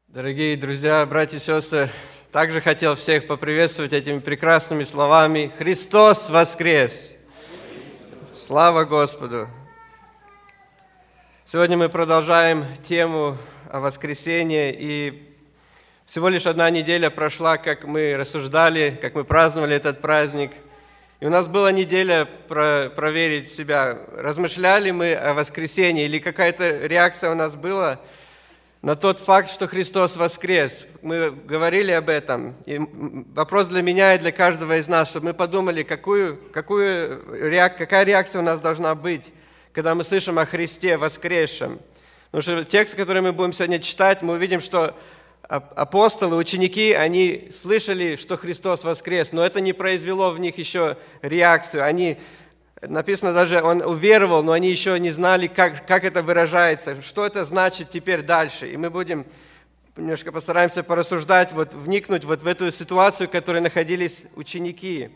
Дорогие друзья, братья и сестры, также хотел всех поприветствовать этими прекрасными словами. Христос воскрес! Слава Господу! Сегодня мы продолжаем тему о воскресении, и всего лишь одна неделя прошла, как мы рассуждали, как мы праздновали этот праздник. И у нас была неделя проверить себя, размышляли мы о воскресении, или какая-то реакция у нас была на тот факт, что Христос воскрес. Мы говорили об этом. И вопрос для меня и для каждого из нас, чтобы мы подумали, какая реакция у нас должна быть, когда мы слышим о Христе воскресшем. Потому что текст, который мы будем сегодня читать, мы увидим, что апостолы, ученики, они слышали, что Христос воскрес, но это не произвело в них еще реакцию. Написано даже, он уверовал, но они еще не знали, как это выражается, что это значит теперь дальше. И мы будем немножко постараемся порассуждать, вникнуть в эту ситуацию, в которой находились ученики.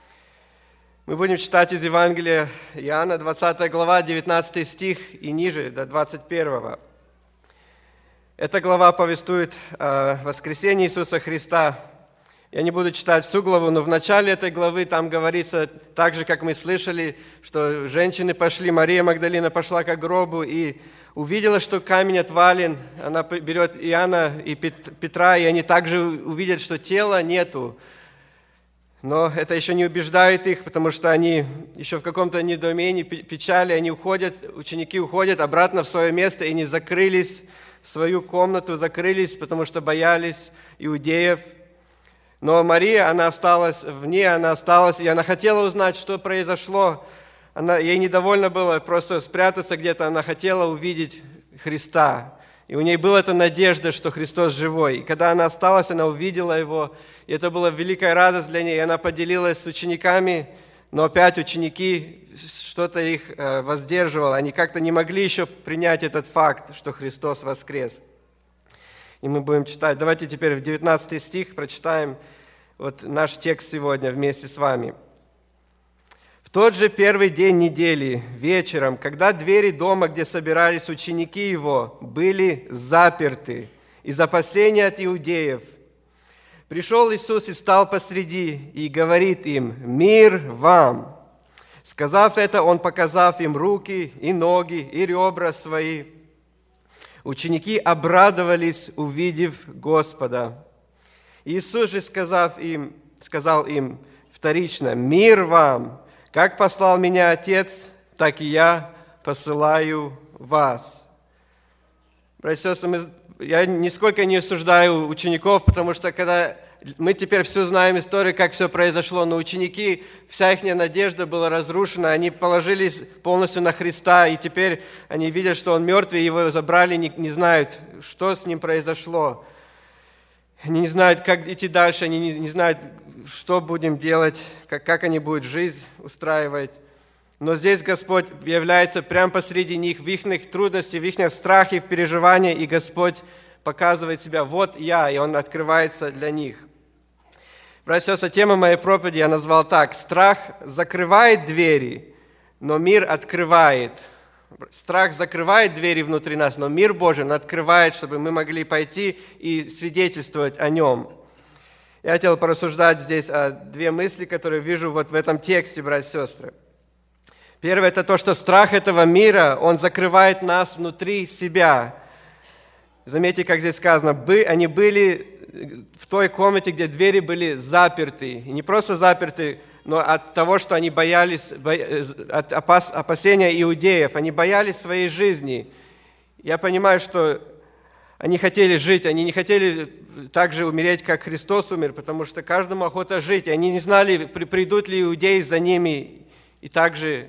Мы будем читать из Евангелия Иоанна, 20 глава, 19 стих и ниже, до 21. Эта глава повествует о воскресении Иисуса Христа. Я не буду читать всю главу, но в начале этой главы там говорится, так же, как мы слышали, что женщины пошли, Мария Магдалина пошла к гробу и увидела, что камень отвален. Она берет Иоанна и Петра, и они также увидят, что тела нету. Но это еще не убеждает их, потому что они еще в каком-то недоумении, печали, ученики уходят обратно в свое место, и они закрылись в свою комнату, потому что боялись иудеев. Но Мария, она осталась, и она хотела узнать, что произошло. Ей недовольно было просто спрятаться где-то, она хотела увидеть Христа. И у ней была эта надежда, что Христос живой. И когда она осталась, она увидела Его, и это была великая радость для нее. И она поделилась с учениками, но опять ученики, что-то их воздерживало. Они как-то не могли еще принять этот факт, что Христос воскрес. И мы будем читать. Давайте теперь в 19 стих прочитаем наш текст сегодня вместе с вами. «В тот же первый день недели, вечером, когда двери дома, где собирались ученики Его, были заперты из опасения от иудеев, пришел Иисус и стал посреди, и говорит им: „Мир вам!“ Сказав это, Он, показав им руки и ноги и ребра свои, ученики обрадовались, увидев Господа. Иисус же сказал им вторично: „Мир вам! Как послал меня Отец, так и я посылаю вас“». Братья и сестры, я нисколько не осуждаю учеников, потому что когда мы теперь все знаем историю, как все произошло, но ученики, вся их надежда была разрушена, они положились полностью на Христа, и теперь они видят, что Он мертвый, его забрали, не знают, что с Ним произошло. Они не знают, как идти дальше, они не знают, что будем делать, как они будут жизнь устраивать. Но здесь Господь является прямо посреди них, в их трудности, в их страхе, в переживании, и Господь показывает себя: «Вот я», и Он открывается для них. Братья и сестры, тема моей проповеди я назвал так: «Страх закрывает двери, но мир открывает». Страх закрывает двери внутри нас, но мир Божий Он открывает, чтобы мы могли пойти и свидетельствовать о Нем. Я хотел порассуждать здесь о две мысли, которые вижу в этом тексте, братья и сестры. Первое – это то, что страх этого мира, он закрывает нас внутри себя. Заметьте, как здесь сказано, они были в той комнате, где двери были заперты. И не просто заперты, но от того, что они боялись, от опасения иудеев, они боялись своей жизни. Я понимаю, что они хотели жить, они не хотели так же умереть, как Христос умер, потому что каждому охота жить. И они не знали, придут ли иудеи за ними и также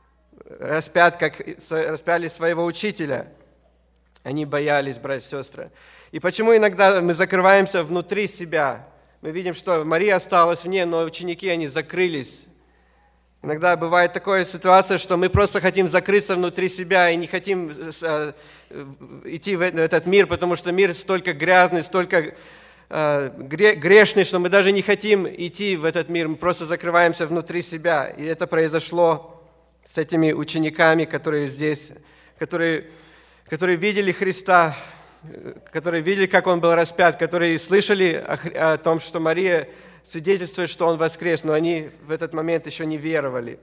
распят, как распяли своего учителя. Они боялись, братья и сестры. И почему иногда мы закрываемся внутри себя? Мы видим, что Мария осталась вне, но ученики, они закрылись. Иногда бывает такая ситуация, что мы просто хотим закрыться внутри себя и не хотим идти в этот мир, потому что мир столько грязный, столько грешный, что мы даже не хотим идти в этот мир, мы просто закрываемся внутри себя. И это произошло с этими учениками, которые здесь, которые видели Христа, которые видели, как Он был распят, которые слышали о том, что Мария свидетельствует, что Он воскрес, но они в этот момент еще не веровали.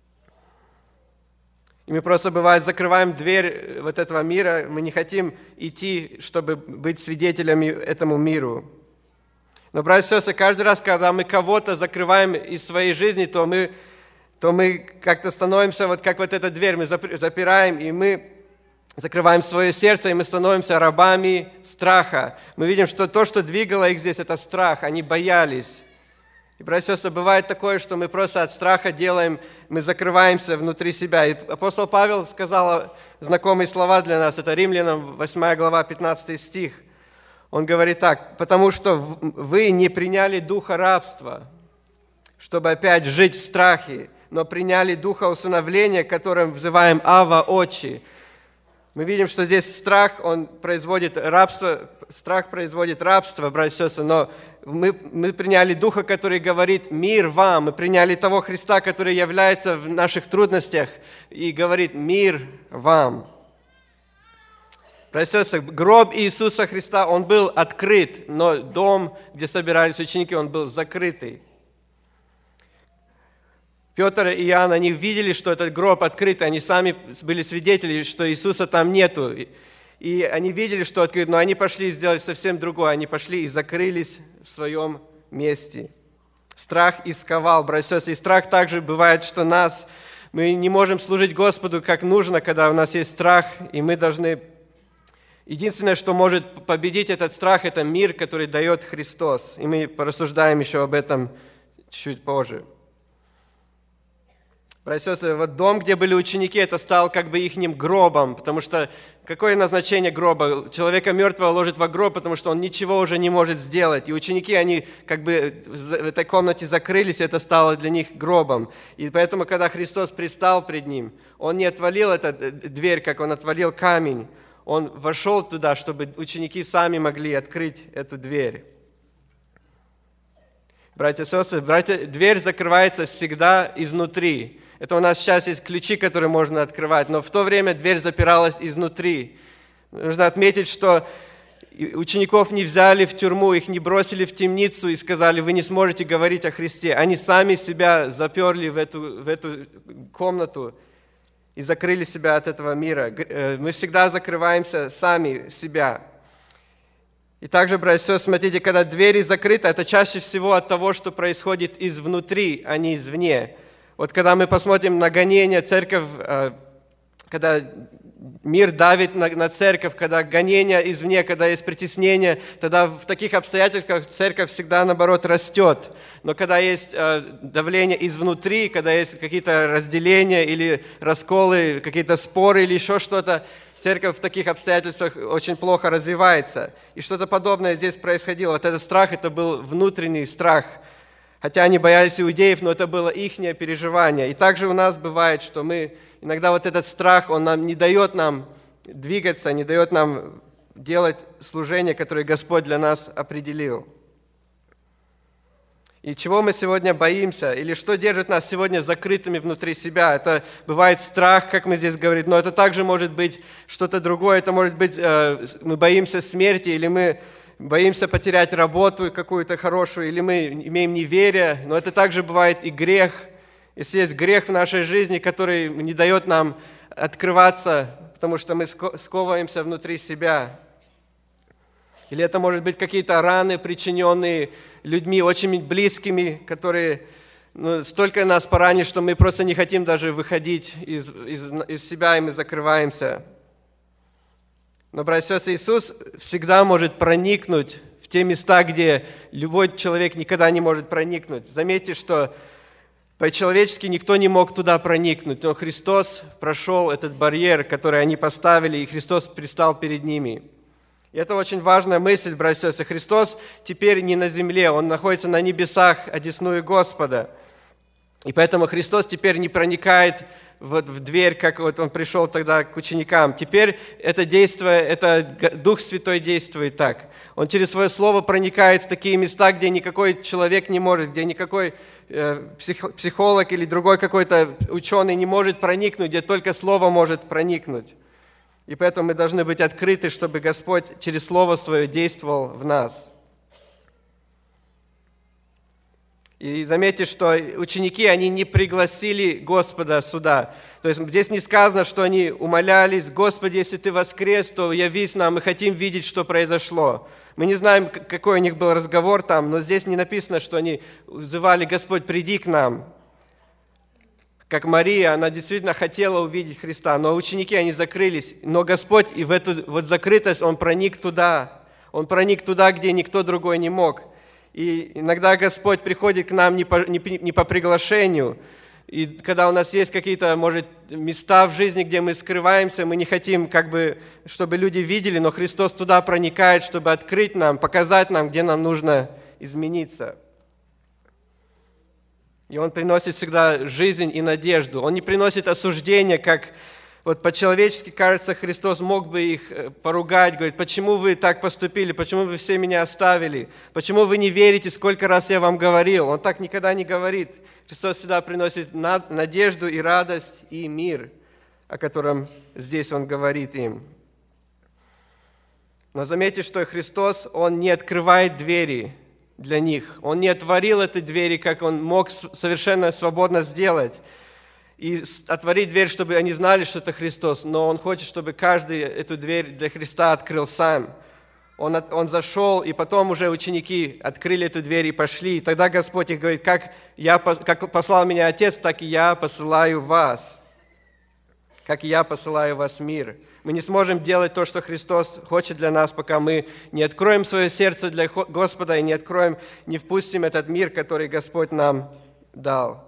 И мы просто, бывает, закрываем дверь вот этого мира, мы не хотим идти, чтобы быть свидетелями этому миру. Но, братья и сестры, каждый раз, когда мы кого-то закрываем из своей жизни, то мы как-то становимся, вот как вот эта дверь, мы запираем, и мы закрываем свое сердце, и мы становимся рабами страха. Мы видим, что то, что двигало их здесь, это страх, они боялись. И, братья и сестры, бывает такое, что мы просто от страха делаем, мы закрываемся внутри себя. И апостол Павел сказал знакомые слова для нас, это Римлянам 8 глава, 15 стих. Он говорит так: «Потому что вы не приняли духа рабства, чтобы опять жить в страхе, но приняли духа усыновления, которым взываем Ава, Отче». Мы видим, что здесь страх, он производит рабство, страх производит рабство, братья и сестры, но мы приняли Духа, который говорит «мир вам», мы приняли того Христа, который является в наших трудностях и говорит «мир вам». Братья и сестры, гроб Иисуса Христа, он был открыт, но дом, где собирались ученики, он был закрытый. Петр и Иоанн, они видели, что этот гроб открыт, они сами были свидетели, что Иисуса там нету. И они видели, что открыт, но они пошли и сделали совсем другое. Они пошли и закрылись в своем месте. Страх исковал, братья и сестры. И страх также бывает, что мы не можем служить Господу как нужно, когда у нас есть страх, и мы должны... Единственное, что может победить этот страх, это мир, который дает Христос. И мы порассуждаем еще об этом чуть позже. Братья и сестры, вот дом, где были ученики, это стал как бы ихним гробом, потому что какое назначение гроба? Человека мертвого ложат во гроб, потому что он ничего уже не может сделать. И ученики, они как бы в этой комнате закрылись, и это стало для них гробом. И поэтому, когда Христос предстал пред ним, Он не отвалил эту дверь, как Он отвалил камень. Он вошел туда, чтобы ученики сами могли открыть эту дверь. Братья и сестры, дверь закрывается всегда изнутри. Это у нас сейчас есть ключи, которые можно открывать, но в то время дверь запиралась изнутри. Нужно отметить, что учеников не взяли в тюрьму, их не бросили в темницу и сказали: вы не сможете говорить о Христе. Они сами себя заперли в эту комнату и закрыли себя от этого мира. Мы всегда закрываемся сами себя. И также, братья и сестры, смотрите, когда двери закрыты, это чаще всего от того, что происходит изнутри, а не извне. Вот когда мы посмотрим на гонения, церковь, когда мир давит на церковь, когда гонения извне, когда есть притеснение, тогда в таких обстоятельствах церковь всегда, наоборот, растет. Но когда есть давление изнутри, когда есть какие-то разделения или расколы, какие-то споры или еще что-то, церковь в таких обстоятельствах очень плохо развивается. И что-то подобное здесь происходило. Вот этот страх, это был внутренний страх. Хотя они боялись иудеев, но это было ихнее переживание. И также у нас бывает, что иногда вот этот страх, он не дает нам двигаться, не дает нам делать служение, которое Господь для нас определил. И чего мы сегодня боимся? Или что держит нас сегодня закрытыми внутри себя? Это бывает страх, как мы здесь говорим, но это также может быть что-то другое. Это может быть, мы боимся смерти, или мы боимся потерять работу какую-то хорошую, или мы имеем неверие, но это также бывает и грех. Если есть грех в нашей жизни, который не дает нам открываться, потому что мы сковываемся внутри себя. Или это может быть какие-то раны, причиненные людьми очень близкими, которые столько нас поранили, что мы просто не хотим даже выходить из себя, и мы закрываемся. Но, братья и сестры, Иисус всегда может проникнуть в те места, где любой человек никогда не может проникнуть. Заметьте, что по-человечески никто не мог туда проникнуть, но Христос прошел этот барьер, который они поставили, и Христос предстал перед ними. И это очень важная мысль, братья и сестры. Христос теперь не на земле, Он находится на небесах, одесную Господа. И поэтому Христос теперь не проникает в дверь, как вот Он пришел тогда к ученикам. Теперь это действие, это Дух Святой действует так. Он через Свое Слово проникает в такие места, где никакой человек не может, где никакой психолог или другой какой-то ученый не может проникнуть, где только Слово может проникнуть. И поэтому мы должны быть открыты, чтобы Господь через Слово Свое действовал в нас. И заметьте, что ученики, они не пригласили Господа сюда. То есть здесь не сказано, что они умолялись: «Господи, если Ты воскрес, то явись нам, мы хотим видеть, что произошло». Мы не знаем, какой у них был разговор там, но здесь не написано, что они взывали: «Господь, приди к нам». Как Мария, она действительно хотела увидеть Христа, но ученики, они закрылись. Но Господь и в эту вот закрытость, Он проник туда. Он проник туда, где никто другой не мог. И иногда Господь приходит к нам не по приглашению. И когда у нас есть какие-то, может, места в жизни, где мы скрываемся, мы не хотим, чтобы люди видели, но Христос туда проникает, чтобы открыть нам, показать нам, где нам нужно измениться. И Он приносит всегда жизнь и надежду. Он не приносит осуждения, как вот по-человечески, кажется, Христос мог бы их поругать, говорит: «Почему вы так поступили? Почему вы все меня оставили? Почему вы не верите, сколько раз я вам говорил?» Он так никогда не говорит. Христос всегда приносит надежду и радость и мир, о котором здесь Он говорит им. Но заметьте, что Христос, Он не открывает двери для них. Он не отворил эти двери, как Он мог совершенно свободно сделать. И отворить дверь, чтобы они знали, что это Христос. Но Он хочет, чтобы каждый эту дверь для Христа открыл сам. Он зашел, и потом уже ученики открыли эту дверь и пошли. И тогда Господь их говорит: как послал меня Отец, так и я посылаю вас. Как и я посылаю вас в мир. Мы не сможем делать то, что Христос хочет для нас, пока мы не откроем свое сердце для Господа и не впустим этот мир, который Господь нам дает.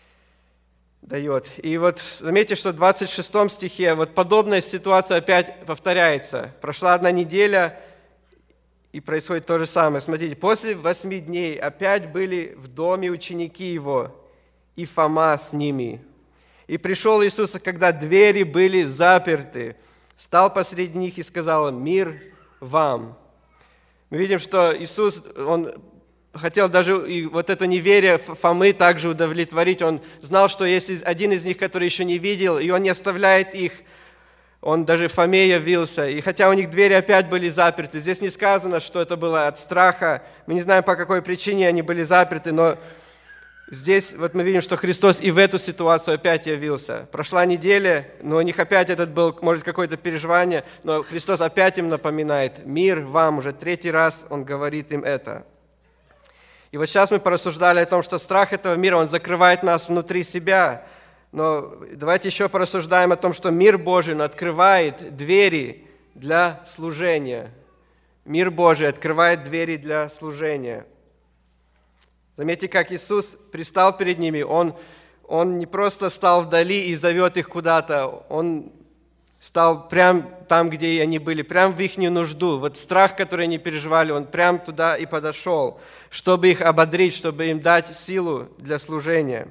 И вот заметьте, что в 26 стихе вот подобная ситуация опять повторяется. Прошла одна неделя, и происходит то же самое. Смотрите, после 8 дней опять были в доме ученики Его, и Фома с ними. И пришел Иисус, когда двери были заперты, стал посреди них и сказал им: «Мир вам». Мы видим, что Иисус, Он хотел даже и вот это неверие Фомы также удовлетворить. Он знал, что есть один из них, который еще не видел, и Он не оставляет их. Он даже Фоме явился. И хотя у них двери опять были заперты, здесь не сказано, что это было от страха. Мы не знаем, по какой причине они были заперты, но здесь вот мы видим, что Христос и в эту ситуацию опять явился. Прошла неделя, но у них опять этот был, может, какое-то переживание, но Христос опять им напоминает: «Мир вам». Уже 3-й раз Он говорит им это. И вот сейчас мы порассуждали о том, что страх этого мира, он закрывает нас внутри себя. Но давайте еще порассуждаем о том, что мир Божий, он открывает двери для служения. Мир Божий открывает двери для служения. Заметьте, как Иисус пристал перед ними. Он не просто стал вдали и зовет их куда-то. Он стал прямо там, где они были, прямо в их нужду. Вот страх, который они переживали, Он прямо туда и подошел, чтобы их ободрить, чтобы им дать силу для служения.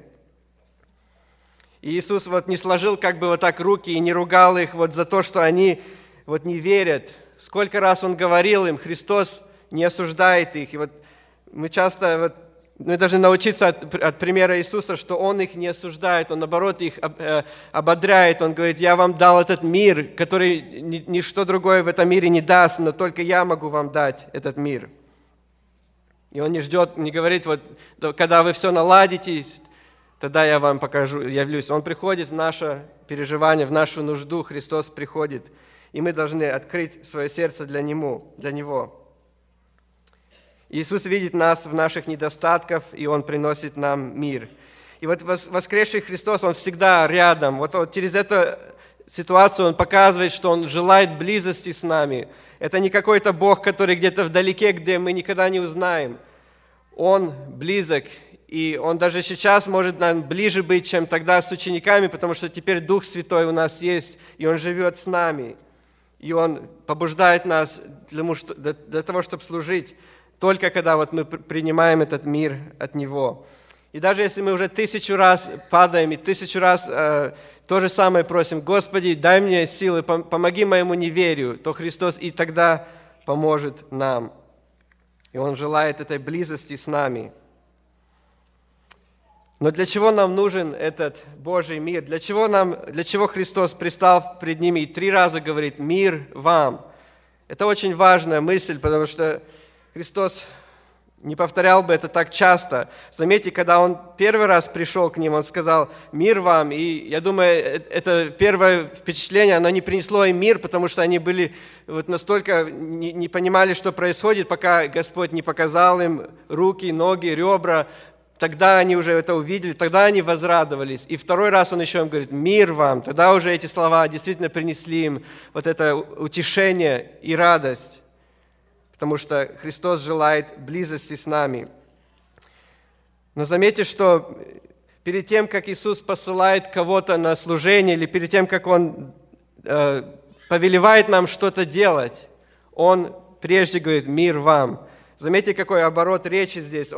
И Иисус вот не сложил вот так руки и не ругал их вот за то, что они вот не верят. Сколько раз Он говорил им, Христос не осуждает их. И вот мы часто мы должны научиться от примера Иисуса, что Он их не осуждает, Он, наоборот, их ободряет. Он говорит: «Я вам дал этот мир, который ничто другое в этом мире не даст, но только Я могу вам дать этот мир». И Он не ждет, не говорит: вот когда вы все наладите, тогда я вам покажу, явлюсь. Он приходит в наше переживание, в нашу нужду. Христос приходит, и мы должны открыть свое сердце для Него. Иисус видит нас в наших недостатках, и Он приносит нам мир. И вот воскресший Христос, Он всегда рядом. Вот через эту ситуацию Он показывает, что Он желает близости с нами. Это не какой-то Бог, который где-то вдалеке, где мы никогда не узнаем. Он близок, и Он даже сейчас может нам ближе быть, чем тогда с учениками, потому что теперь Дух Святой у нас есть, и Он живет с нами. И Он побуждает нас для того, чтобы служить, только когда мы принимаем этот мир от Него. И даже если мы уже 1000 раз падаем и 1000 раз то же самое просим: «Господи, дай мне силы, помоги моему неверию», то Христос и тогда поможет нам. И Он желает этой близости с нами. Но для чего нам нужен этот Божий мир? Для чего Христос пристал пред ними и 3 раза говорит «Мир вам». Это очень важная мысль, потому что Христос не повторял бы это так часто. Заметьте, когда Он первый раз пришел к ним, Он сказал «Мир вам». И я думаю, это первое впечатление, оно не принесло им мир, потому что они были вот настолько, не понимали, что происходит, пока Господь не показал им руки, ноги, ребра. Тогда они уже это увидели, тогда они возрадовались. И второй раз Он еще им говорит «Мир вам». Тогда уже эти слова действительно принесли им вот это утешение и радость. Потому что Христос желает близости с нами. Но заметьте, что перед тем, как Иисус посылает кого-то на служение, или перед тем, как Он повелевает нам что-то делать, Он прежде говорит «Мир вам». Заметьте, какой оборот речи здесь.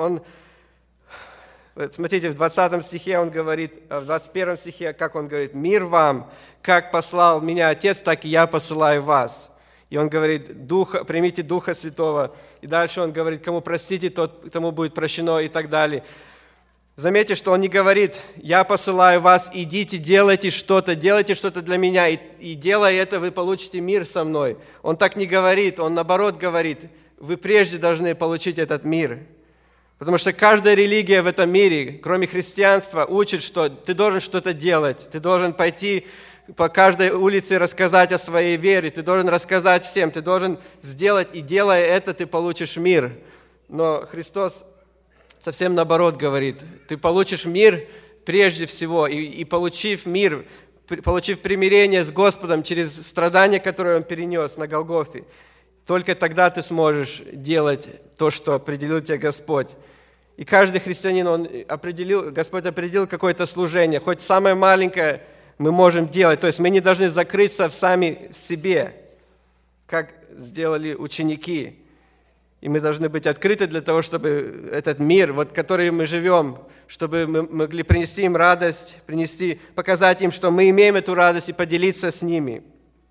Смотрите, в 20 стихе Он говорит, в 21 стихе, как Он говорит «Мир вам, как послал меня Отец, так и я посылаю вас». И Он говорит, примите Духа Святого. И дальше Он говорит, кому простите, тому будет прощено и так далее. Заметьте, что Он не говорит, я посылаю вас, идите, делайте что-то для меня, и делая это, вы получите мир со мной. Он так не говорит, Он наоборот говорит, вы прежде должны получить этот мир. Потому что каждая религия в этом мире, кроме христианства, учит, что ты должен что-то делать, ты должен пойти по каждой улице рассказать о своей вере, ты должен рассказать всем, ты должен сделать, и делая это, ты получишь мир. Но Христос совсем наоборот говорит, ты получишь мир прежде всего, и получив мир, получив примирение с Господом через страдания, которые Он перенес на Голгофе, только тогда ты сможешь делать то, что определил тебе Господь. И каждый христианин, Господь определил какое-то служение, хоть самое маленькое, мы можем делать. То есть мы не должны закрыться сами в себе, как сделали ученики. И мы должны быть открыты для того, чтобы этот мир, в который мы живем, чтобы мы могли принести им радость, показать им, что мы имеем эту радость и поделиться с ними.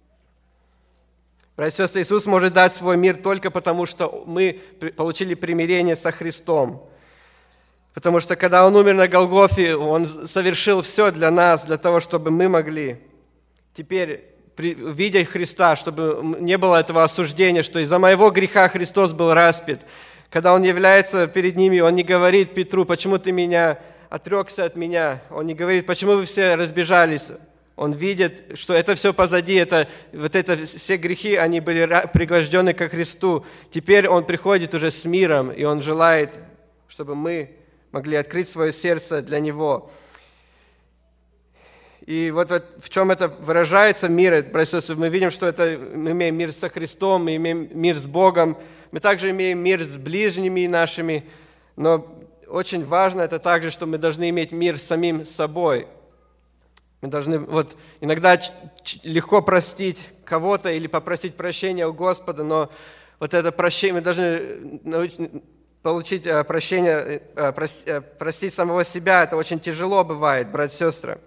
Братья и сестры, Иисус может дать свой мир только потому, что мы получили примирение со Христом. Потому что когда Он умер на Голгофе, Он совершил все для нас, для того, чтобы мы могли теперь, видя Христа, чтобы не было этого осуждения, что из-за моего греха Христос был распят. Когда Он является перед ними, Он не говорит Петру, почему ты отрекся от меня. Он не говорит, почему вы все разбежались. Он видит, что это все позади, все грехи, они были пригвождены ко Христу. Теперь Он приходит уже с миром, и Он желает, чтобы мы могли открыть свое сердце для Него. И вот в чем это выражается мир, братья и сестры, мы видим, что мы имеем мир со Христом, мы имеем мир с Богом, мы также имеем мир с ближними нашими, но очень важно это также, что мы должны иметь мир с самим собой. Мы должны, иногда легко простить кого-то или попросить прощения у Господа, но вот это прощение, мы должны получить прощение, простить самого себя, это очень тяжело бывает, братья и сестры.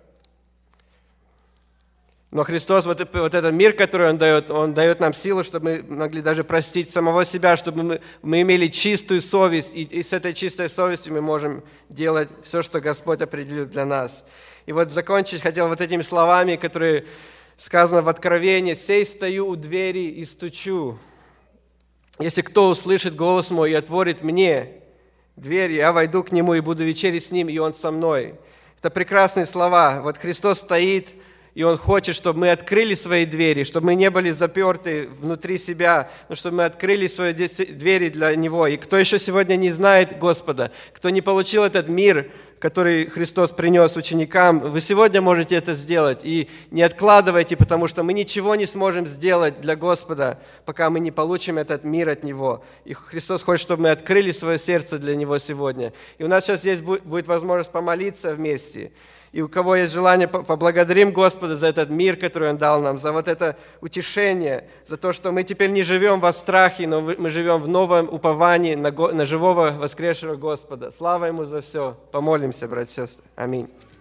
Но Христос, вот этот мир, который Он дает нам силу, чтобы мы могли даже простить самого себя, чтобы мы имели чистую совесть, и с этой чистой совестью мы можем делать все, что Господь определил для нас. И вот закончить хотел вот этими словами, которые сказано в Откровении: «Сей стою у двери и стучу. Если кто услышит голос мой и отворит мне дверь, я войду к нему и буду вечерить с ним, и он со мной». Это прекрасные слова. Вот Христос стоит, и Он хочет, чтобы мы открыли свои двери, чтобы мы не были заперты внутри себя, но чтобы мы открыли свои двери для Него. И кто еще сегодня не знает Господа, кто не получил этот мир, который Христос принес ученикам, вы сегодня можете это сделать. И не откладывайте, потому что мы ничего не сможем сделать для Господа, пока мы не получим этот мир от Него. И Христос хочет, чтобы мы открыли свое сердце для Него сегодня. И у нас сейчас есть будет возможность помолиться вместе. И у кого есть желание, поблагодарим Господа за этот мир, который Он дал нам, за вот это утешение, за то, что мы теперь не живем во страхе, но мы живем в новом уповании на живого воскресшего Господа. Слава Ему за все. Помолимся, братья и сестры. Аминь.